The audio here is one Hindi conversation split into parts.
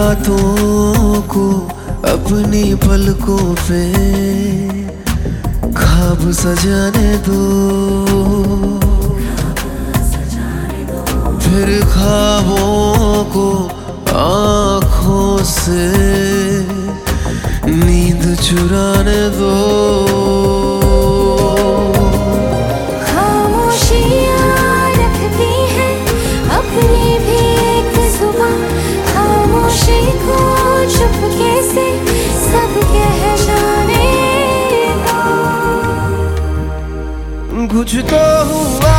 रातों को अपनी पलकों पे ख्वाब सजाने दो, फिर ख्वाबों को आँखों से नींद चुराने दो। चुपके से सब कह जाने दो। कुछ तो हुआ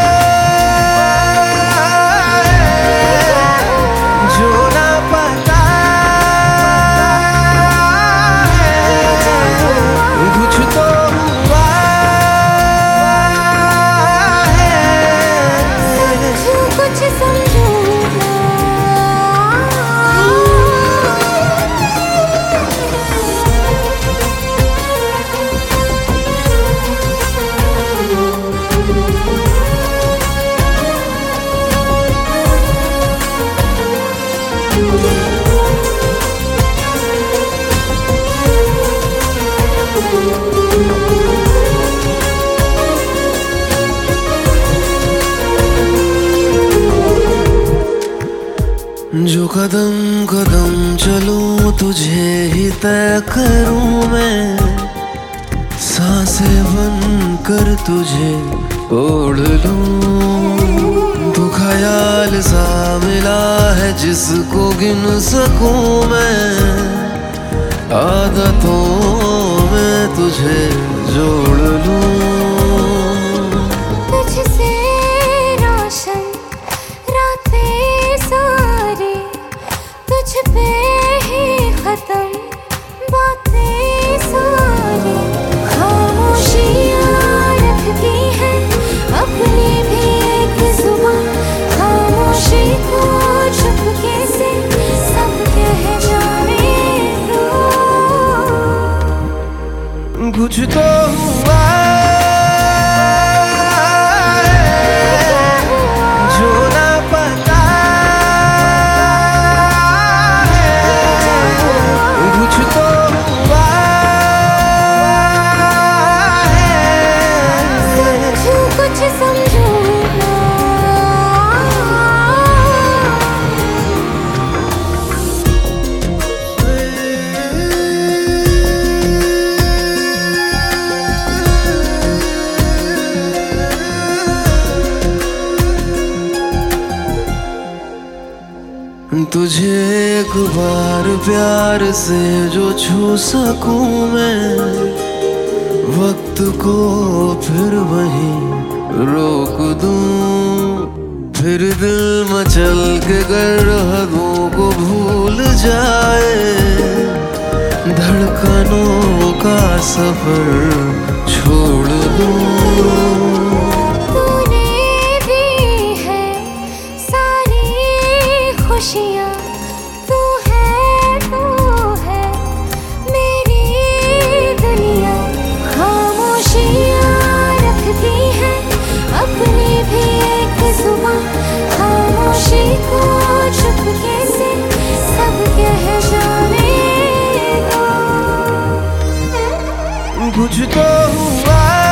जो ना पता है, कुछ तो हुआ है। कुछ समझो जो कदम कदम चलूं तुझे ही तय करूं मैं, सांसें बनकर तुझे ओढ़ लूं। तू ख्याल सा मिला है जिसको गिन सकूं मैं, आदतों में तुझे जोड़ लूं। तुझसे रोशन रातें सारी, तुझ पे ही खत्म बातें सारी। खामोशियाँ रखती है अपनी भी एक जुबान, खामोशी को चुपके से सब कह जाने दो। कुछ तो हुआ जो ना पता है, कुछ तो हुआ है। कुछ समझो तुझे एक बार प्यार से जो छू सकूं मैं, वक्त को फिर वहीं रोक दूं। फिर दिल मचल के गर्दों को भूल जाए, धड़कनों का सफर छोड़ दूं। खुशियाँ तू है मेरी दुनिया। खामोशियाँ रखती है अपनी भी एक जुबान, खामोशी को चुपके से सब कह जाने दो। कुछ तो हुआ